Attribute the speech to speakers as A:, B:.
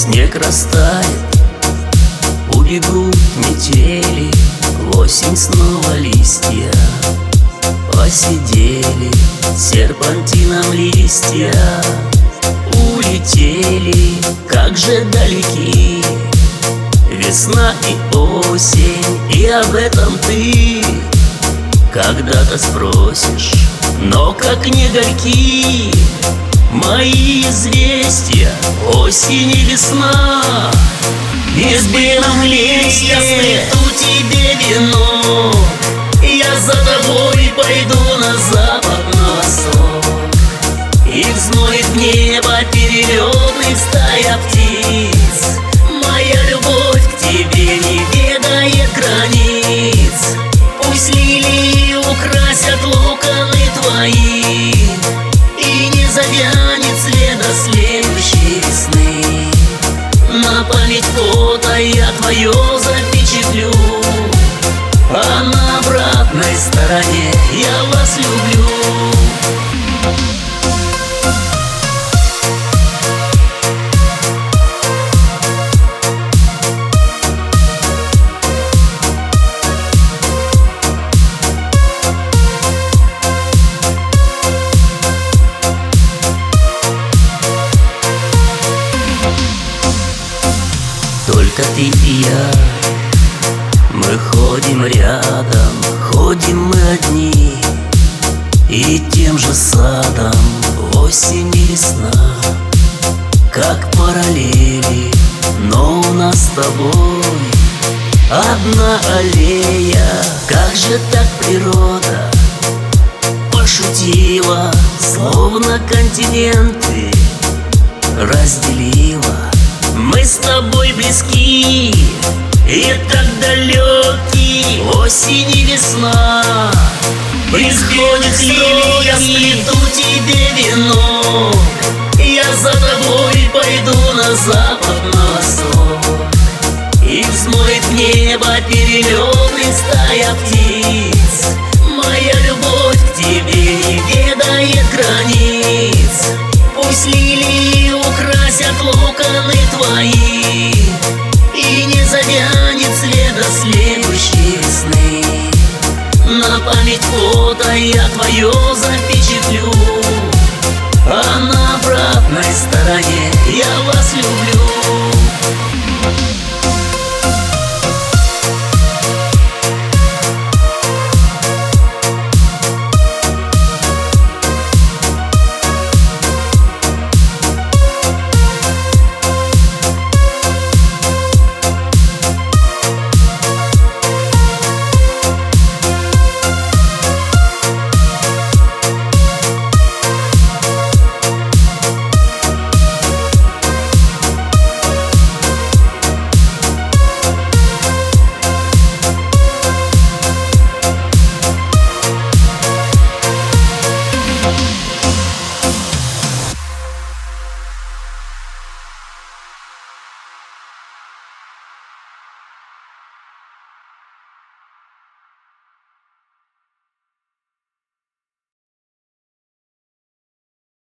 A: Снег растает, убегут метели, в осень снова листья посидели, серпантином листья улетели. Как же далеки весна и осень, и об этом ты когда-то спросишь. Но как не горьки мои известия, осень и весна, без белых листьев сплету тебе вино. Я за тобой пойду на запад, на восток, и взмоет в небо перелетных стая птиц. Моя любовь к тебе не ведает границ. Пусть лилии украсят локоны твои, и не завянет следа следующей весны. На память фото я твое запечатлю, а на обратной стороне я вас люблю. Только ты и я, мы ходим рядом, ходим мы одни, и тем же садом осень и весна, как параллели, но у нас с тобой одна аллея. Как же так природа пошутила, словно континенты разделила. Мы с тобой близки и так далеки, осень и весна. Приходит лилия, я сплету тебе вино. Я за тобой пойду на запад, на восток, и взмоет в небо перелетных стая птиц. Моя любовь к тебе не ведает границ. Пусть лилии украсят локоны твои, и не завянет следа следующей весны. На память фото я твое запишу,